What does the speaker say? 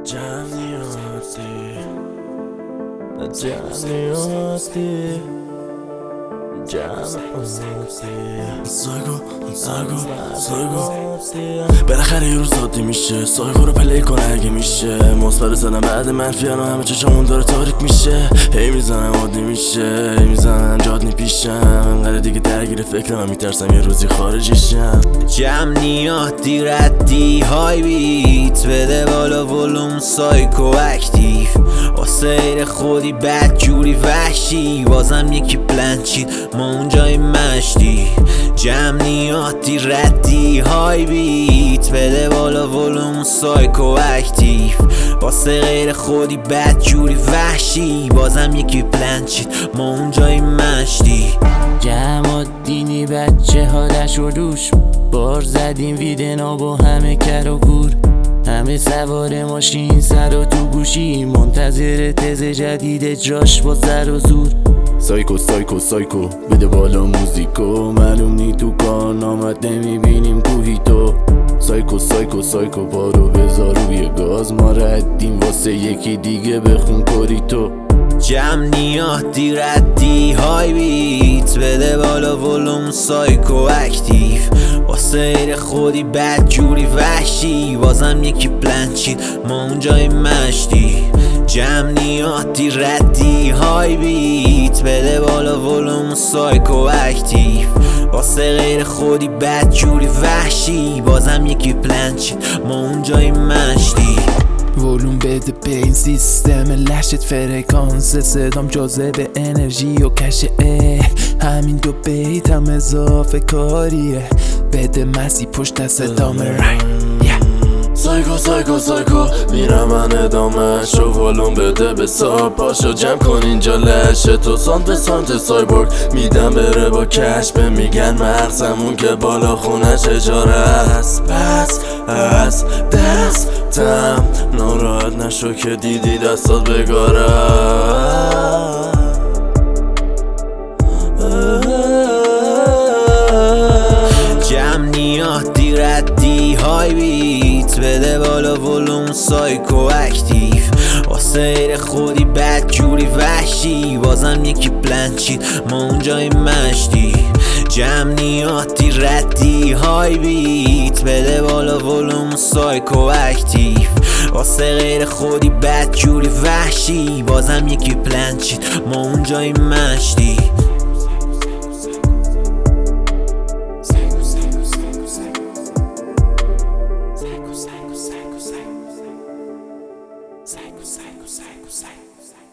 بالاخره یه روز عادی میشه. سایکو رو پلی کنه اگه میشه. مثبت زدم بعد منفی الان همه چشمون داره تاریک میشه. هی میزنم عادی میشه، هی میزنم جادنی پیشم. انقدر دیگه درگیر فکرم میترسم یه روزی خارجیشم. جمعیاتی ردی های بیت بده بالا ولوم سایکو اکتیف واسه غیر خودی بد جوری وحشی بازم یکی پلن چید ما اونجای مشتی. جمعیاتی ردی های بیت بده بالا ولوم سایکو اکتیف واسه غیر خودی بد جوری وحشی بازم یکی پلن چید ما اونجای مشتی. جمع دینی بچه ها دش و دوش بار زدیم ویدنا با همه کر و گور. همه سوار ماشین سر و تو گوشی منتظر تز جدید اجراش با سر و زور. سایکو سایکو سایکو بده بالا موزیکو. معلوم نی تو کارنامت نمیبینیم کوهی تو. سایکو سایکو سایکو بارو بذار روی گاز. ما ردیم واسه یکی دیگه بخون کاری تو. جمعیاتی ردی های بیت بده بالا ولوم سایکو اکتیف واسه غیر خودی بد جوری وحشی بازم یکی پلن چید ما اونجای مشتی. جمعیاتی ردی های بیت بده بالا ولوم سایکو اکتیف واسه غیر خودی بد جوری وحشی بازم یکی پلن چید ما اونجای مشتی. ولوم بده به این سیستم لشت فرکانس صدام جاذبه انرژی و کشه. همین دو بیت هم اضافه کاریه. بده مسی پشت صدام رنگ. سایکو سایکو سایکو میرم من ادامه شو. ولوم بده به ساب پاشو جمع کن اینجا لشه. تو سانت به سانت سایبورگ میدم بره با کشف. میگن مغزمون که بالا خونش اجاره است. پس از دستم ناراحت نشو که دیدی دستات بگاره. جمعیاتی ردی های بیت بده بالا ولوم سایکو اکتیف واسه غیر خودی بد جوری وحشی بازم یکی پلن چید ما اونجای مشتی. جمعیاتی ردی های بیت بده بالا ولوم سایکو اکتیف واسه غیر خودی بد جوری وحشی بازم یکی پلن چید ما اونجای مشتی. Psycho, psycho, psycho, psycho.